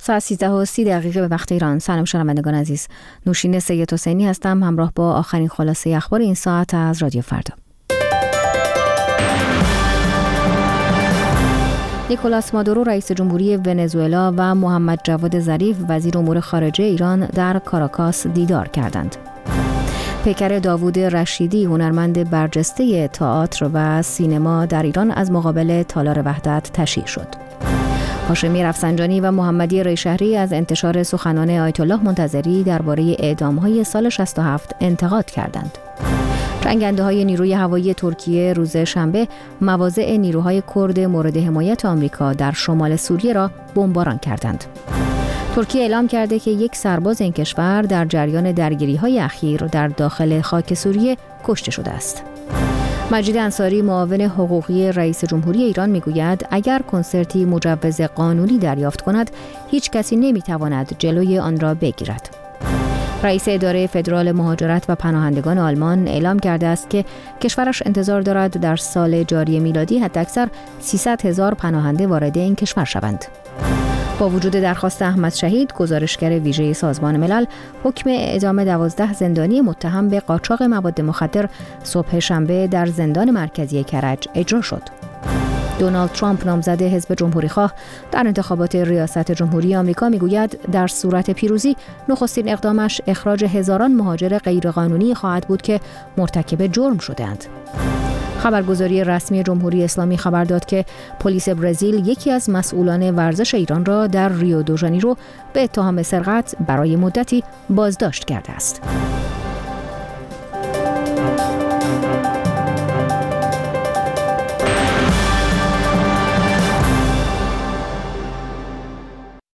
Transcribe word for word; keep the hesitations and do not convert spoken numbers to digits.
ساعت سیزده و سی دقیقه به وقت ایران. سلام شنوندگان عزیز، نوشین سید حسینی هستم همراه با آخرین خلاصه اخبار این ساعت از رادیو فردا. نیکولاس مادورو رئیس جمهوری ونزوئلا و محمد جواد ظریف وزیر امور خارجه ایران در کاراکاس دیدار کردند. پیکر داوود رشیدی هنرمند برجسته تئاتر و سینما در ایران از مقابل تالار وحدت تشییع شد. هاشمی رفسنجانی و محمدی ریشهری از انتشار سخنان آیت الله منتظری درباره اعدام‌های سال شصت و هفت انتقاد کردند. جنگنده‌های نیروی هوایی ترکیه روز شنبه مواضع نیروهای کرد مورد حمایت آمریکا در شمال سوریه را بمباران کردند. ترکیه اعلام کرده که یک سرباز این کشور در جریان درگیری‌های اخیر در داخل خاک سوریه کشته شده است. مجید انصاری معاون حقوقی رئیس جمهوری ایران میگوید اگر کنسرتی مجوز قانونی دریافت کند هیچ کسی نمیتواند جلوی آن را بگیرد. رئیس اداره فدرال مهاجرت و پناهندگان آلمان اعلام کرده است که کشورش انتظار دارد در سال جاری میلادی حداکثر سیصد هزار پناهنده وارد این کشور شوند. با وجود درخواست احمد شهید، گزارشگر ویژه سازمان ملل حکم اعدام دوازده زندانی متهم به قاچاق مواد مخدر صبح شنبه در زندان مرکزی کرج اجرا شد. دونالد ترامپ نامزد حزب جمهوریخواه در انتخابات ریاست جمهوری آمریکا میگوید در صورت پیروزی نخستین اقدامش اخراج هزاران مهاجر غیرقانونی خواهد بود که مرتکب جرم شده‌اند. خبرگزاری رسمی جمهوری اسلامی خبر داد که پلیس برزیل یکی از مسئولان ورزش ایران را در ریو دو ژانیرو به اتهام سرقت برای مدتی بازداشت کرده است.